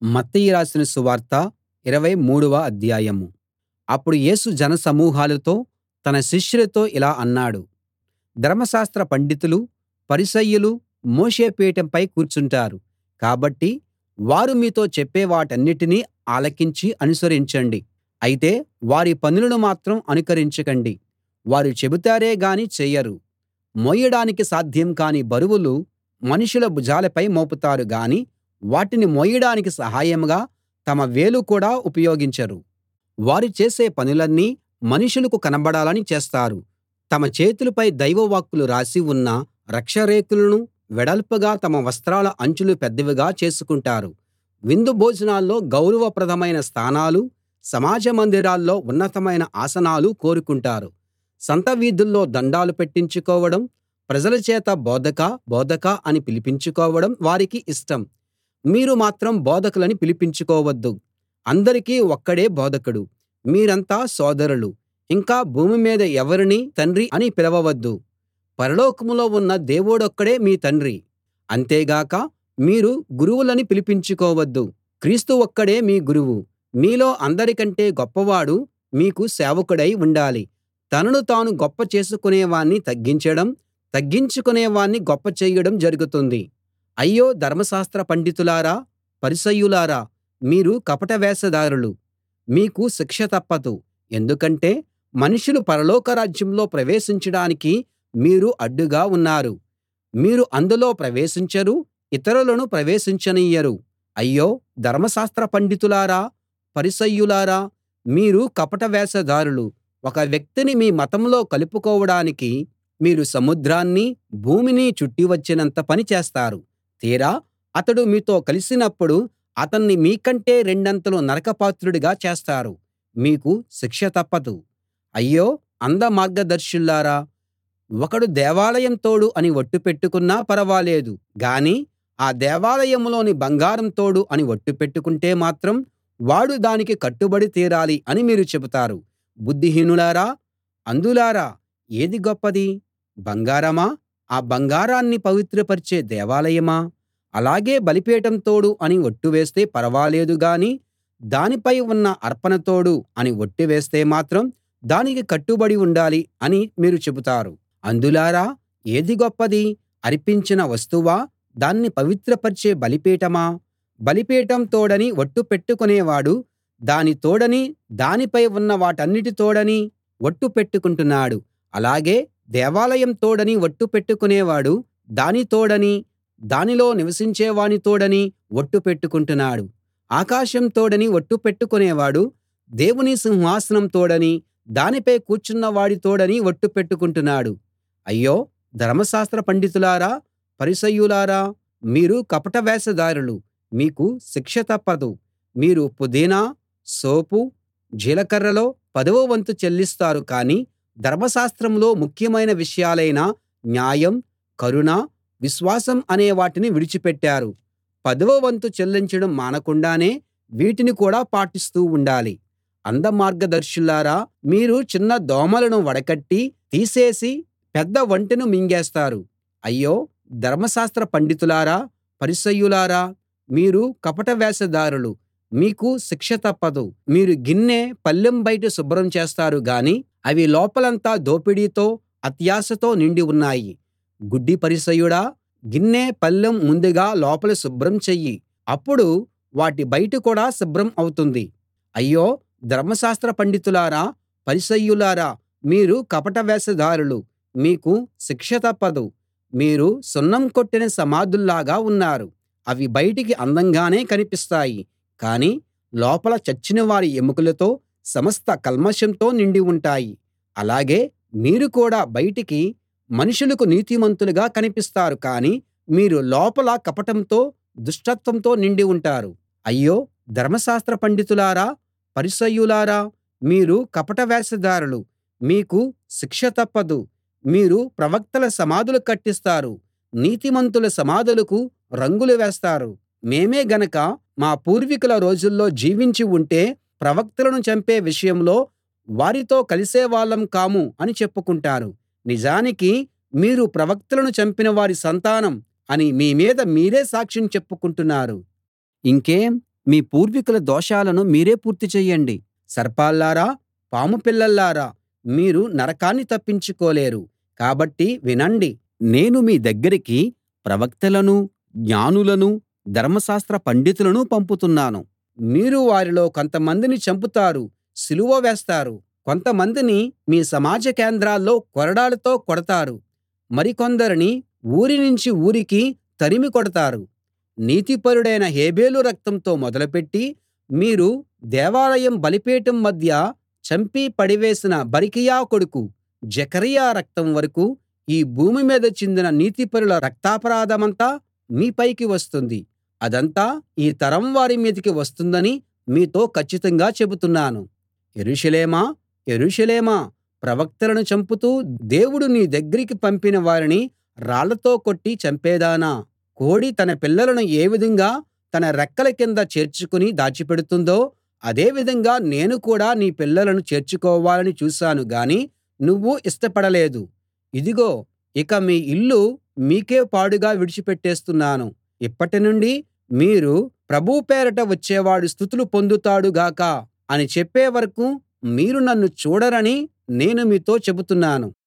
మత్తయి రాసిన సువార్త 23వ అధ్యాయం. అప్పుడు యేసు జనసమూహాలతో తన శిష్యులతో ఇలా అన్నాడు: ధర్మశాస్త్ర పండితులు, పరిసయ్యులు మోషే పీఠంపై కూర్చుంటారు. కాబట్టి వారు మీతో చెప్పే వాటన్నిటినీ ఆలకించి అనుసరించండి. అయితే వారి పనులను మాత్రం అనుకరించకండి. వారు చెబుతారే గాని చేయరు. మోయడానికి సాధ్యం కాని బరువులు మనుషుల భుజాలపై మోపుతారు గాని వాటిని మోయడానికి సహాయంగా తమ వేలు కూడా ఉపయోగించరు. వారు చేసే పనులన్నీ మనుషులకు కనబడాలని చేస్తారు. తమ చేతులపై దైవవాక్కులు రాసి ఉన్న రక్షరేకులను వెడల్పుగా తమ వస్త్రాల అంచులు పెద్దవిగా చేసుకుంటారు. విందు భోజనాల్లో గౌరవప్రదమైన స్థానాలు, సమాజ మందిరాల్లో ఉన్నతమైన ఆసనాలు కోరుకుంటారు. సంత వీధుల్లో దండాలు పెట్టించుకోవడం, ప్రజల చేత బోధకా బోధకా అని పిలిపించుకోవడం వారికి ఇష్టం. మీరు మాత్రం బోధకులని పిలిపించుకోవద్దు. అందరికీ ఒక్కడే బోధకుడు. మీరంతా సోదరులు. ఇంకా భూమి మీద ఎవరినీ తండ్రి అని పిలవవద్దు. పరలోకంలో ఉన్న దేవుడొక్కడే మీ తండ్రి. అంతేగాక మీరు గురువులని పిలిపించుకోవద్దు. క్రీస్తు ఒక్కడే మీ గురువు. మీలో అందరికంటే గొప్పవాడు మీకు సేవకుడై ఉండాలి. తనను తాను గొప్ప చేసుకునేవాణ్ణి తగ్గించడం, తగ్గించుకునేవాణ్ణి గొప్ప చేయడం జరుగుతుంది. అయ్యో ధర్మశాస్త్ర పండితులారా, పరిసయ్యులారా, మీరు కపట వేషధారులు. మీకు శిక్ష తప్పదు. ఎందుకంటే మనుషులు పరలోక రాజ్యంలో ప్రవేశించడానికి మీరు అడ్డుగా ఉన్నారు. మీరు అందులో ప్రవేశించరు, ఇతరులను ప్రవేశించనియ్యరు. అయ్యో ధర్మశాస్త్ర పండితులారా, పరిసయ్యులారా, మీరు కపట వేషధారులు. ఒక వ్యక్తిని మీ మతంలో కలుపుకోవడానికి మీరు సముద్రాన్నీ భూమినీ చుట్టి వచ్చినంత పని చేస్తారు. తీరా అతడు మీతో కలిసినప్పుడు అతన్ని మీకంటే రెండంతలు నరకపాత్రుడిగా చేస్తారు. మీకు శిక్ష తప్పదు. అయ్యో అంధ మార్గదర్శులారా, ఒకడు దేవాలయం తోడు అని ఒట్టు పెట్టుకున్నా పరవాలేదు గాని ఆ దేవాలయంలోని బంగారం తోడు అని ఒట్టు పెట్టుకుంటే మాత్రం వాడు దానికి కట్టుబడి తీరాలి అని మీరు చెబుతారు. బుద్ధిహీనులారా, అంధులారా, ఏది గొప్పది? బంగారమా? ఆ బంగారాన్ని పవిత్రపరిచే దేవాలయమా? అలాగే బలిపీఠం తోడు అని ఒట్టు వేస్తే పరవాలేదు గాని దానిపై ఉన్న అర్పణ తోడు అని ఒట్టు వేస్తే మాత్రం దానికి కట్టుబడి ఉండాలి అని మీరు చెబుతారు. అంధులారా, ఏది గొప్పది? అర్పించిన వస్తువా? దాన్ని పవిత్రపరిచే బలిపీఠమా? బలిపీఠం తోడని ఒట్టు పెట్టుకునేవాడు దాని తోడని, దానిపై ఉన్న వాటన్నిటి తోడని ఒట్టు పెట్టుకుంటున్నాడు. అలాగే దేవాలయం తోడని ఒట్టు పెట్టుకునేవాడు దాని తోడని, దానిలో నివసించేవాని తోడని ఒట్టు పెట్టుకుంటున్నాడు. ఆకాశం తోడని ఒట్టు పెట్టుకునేవాడు దేవుని సింహాసనం తోడని, దానిపై కూర్చున్న వాడి తోడని ఒట్టు పెట్టుకుంటున్నాడు. అయ్యో ధర్మశాస్త్ర పండితులారా, పరిసయ్యులారా, మీరు కపట వేషధారులు. మీకు శిక్ష తప్పదు. మీరు పుదీనా, సోపు, జీలకర్రలో 10వ వంతు చెల్లిస్తారు కానీ ధర్మశాస్త్రంలో ముఖ్యమైన విషయాలైన న్యాయం, కరుణ, విశ్వాసం అనే వాటిని విడిచిపెట్టారు. 10వ వంతు చెల్లించడం మానకుండానే వీటిని కూడా పాటిస్తూ ఉండాలి. అంధ మార్గదర్శులారా, మీరు చిన్న దోమలను వడకట్టి తీసేసి పెద్ద ఒంటెను మింగేస్తారు. అయ్యో ధర్మశాస్త్ర పండితులారా, పరిసయ్యులారా, మీరు కపట వేషధారులు. మీకు శిక్ష తప్పదు. మీరు గిన్నె, పళ్ళెం బయట శుభ్రం చేస్తారు గాని అవి లోపలంతా దోపిడీతో, అత్యాశతో నిండి ఉన్నాయి. గుడ్డి పరిసయ్యుడా, గిన్నె, పళ్ళెం ముందుగా లోపల శుభ్రం చెయ్యి. అప్పుడు వాటి బయట కూడా శుభ్రం అవుతుంది. అయ్యో ధర్మశాస్త్ర పండితులారా, పరిసయ్యులారా, మీరు కపట వేషధారులు. మీకు శిక్ష తప్పదు. మీరు సున్నం కొట్టిన సమాధుల్లాగా ఉన్నారు. అవి బయటికి అందంగానే కనిపిస్తాయి కానీ లోపల చచ్చిన వారి ఎముకలతో, సమస్త కల్మషంతో నిండి ఉంటాయి. అలాగే మీరు కూడా బయటికి మనుషులకు నీతిమంతులుగా కనిపిస్తారు కానీ మీరు లోపల కపటంతో, దుష్టత్వంతో నిండి ఉంటారు. అయ్యో ధర్మశాస్త్ర పండితులారా, పరిసయ్యులారా, మీరు కపట వేషధారులు. మీకు శిక్ష తప్పదు. మీరు ప్రవక్తల సమాధులు కట్టిస్తారు, నీతిమంతుల సమాధులకు రంగులు వేస్తారు. మేమే గనక మా పూర్వీకుల రోజుల్లో జీవించి ఉంటే ప్రవక్తలను చంపే విషయంలో వారితో కలిసేవాళ్ళం కాము అని చెప్పుకుంటారు. నిజానికి మీరు ప్రవక్తలను చంపిన వారి సంతానం అని మీ మీద మీరే సాక్ష్యం చెప్పుకుంటున్నారు. ఇంకేం, మీ పూర్వీకుల దోషాలను మీరే పూర్తి చెయ్యండి. సర్పాల్లారా, పాము పిల్లల్లారా, మీరు నరకాన్ని తప్పించుకోలేరు. కాబట్టి వినండి. నేను మీ దగ్గరికి ప్రవక్తలనూ, జ్ఞానులనూ, ధర్మశాస్త్ర పండితులనూ పంపుతున్నాను. మీరు వారిలో కొంతమందిని చంపుతారు, సిలువ వేస్తారు. కొంతమందిని మీ సమాజ కేంద్రాల్లో కొరడాలతో కొడతారు. మరికొందరిని ఊరి నుంచి ఊరికి తరిమి కొడతారు. నీతిపరుడైన హేబెలు రక్తంతో మొదలుపెట్టి మీరు దేవాలయం బలిపీఠం మధ్య చంపి పడివేసిన బరకీయ కొడుకు జెకర్యా రక్తం వరకూ ఈ భూమి మీద చిందిన నీతిపరుల రక్తాపరాధమంతా మీపైకి వస్తుంది. అదంతా ఈ తరం వారి మీదికి వస్తుందని మీతో కచ్చితంగా చెబుతున్నాను. యెరూషలేమా, యెరూషలేమా, ప్రవక్తలను చంపుతూ దేవుడు నీ దగ్గరికి పంపిన వారిని రాళ్లతో కొట్టి చంపేదానా! కోడి తన పిల్లలను ఏ విధంగా తన రెక్కల కింద చేర్చుకుని దాచిపెడుతుందో అదే విధంగా నేను కూడా నీ పిల్లలను చేర్చుకోవాలని చూశాను గాని నువ్వు ఇష్టపడలేదు. ఇదిగో ఇక మీ ఇల్లు మీకే పాడుగా విడిచిపెట్టేస్తున్నాను. ఇప్పటి నుండి మీరు ప్రభువు పేరట వచ్చేవాడు స్తుతులు పొందుతాడు గాక అని చెప్పే వరకూ మీరు నన్ను చూడరని నేను మీతో చెబుతున్నాను.